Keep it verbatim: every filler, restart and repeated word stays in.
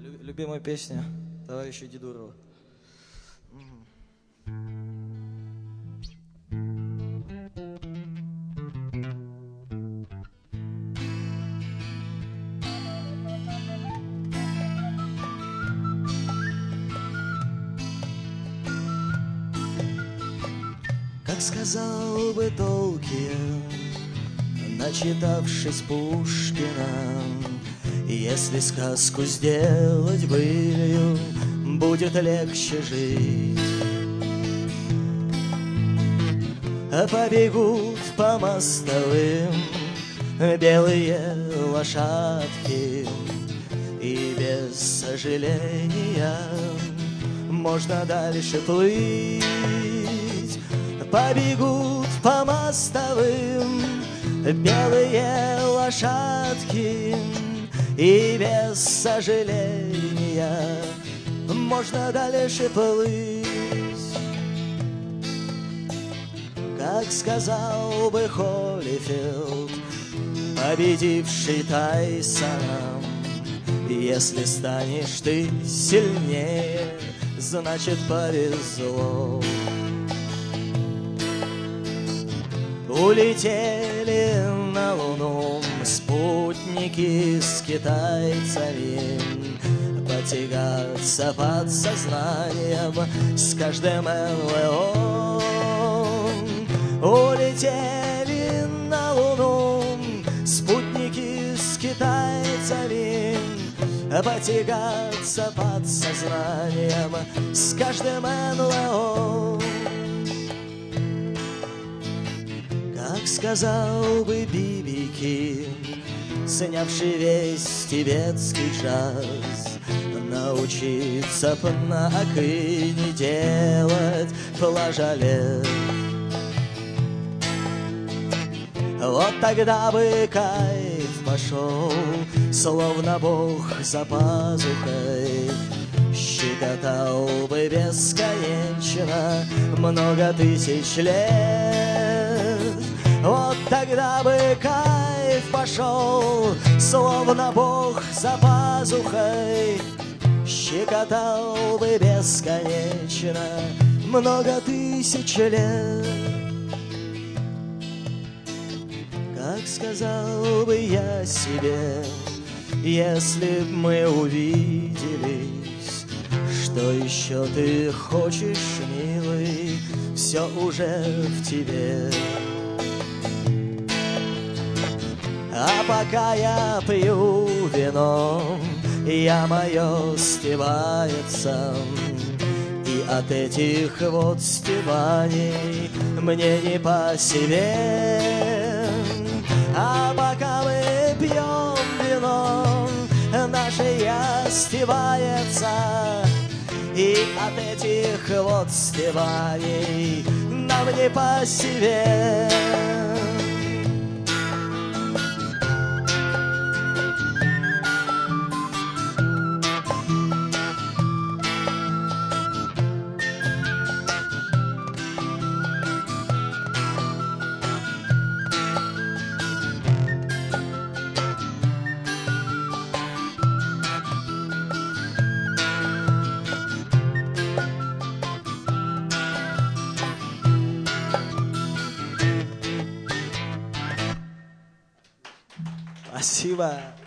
Лю- Любимая песня товарища Дедурова. Как сказал бы Толкин, начитавшись Пушкина, если сказку сделать былью, будет легче жить. А побегут по мостовым белые лошадки, и без сожаления можно дальше плыть. Побегут по мостовым белые лошадки, и без сожаления можно дальше плыть. Как сказал бы Холлифилд, победивший Тайсона, если станешь ты сильнее, значит повезло. Улетели на Луну спутники с китайцами, потягаться под сознанием с каждым эн вэ о. Улетели на Луну спутники с китайцами, потягаться под сознанием с каждым эн вэ о. Как сказал бы Би Би Кинг, снявший весь тибетский джаз, научиться б на акыне делать флажолет. Вот тогда бы кайф пошел, словно Бог за пазухой, щекотал бы бесконечно много тысяч лет. Вот тогда бы кайф пошел, словно Бог за пазухой, щекотал бы бесконечно много тысяч лет. Как сказал бы я себе, если б мы увиделись, что еще ты хочешь, милый, все уже в тебе. А пока я пью вино, я мое стебается, и от этих вот стебаний мне не по себе. А пока мы пьем вино, наше я стебается, и от этих вот стебаний нам не по себе. Спасибо.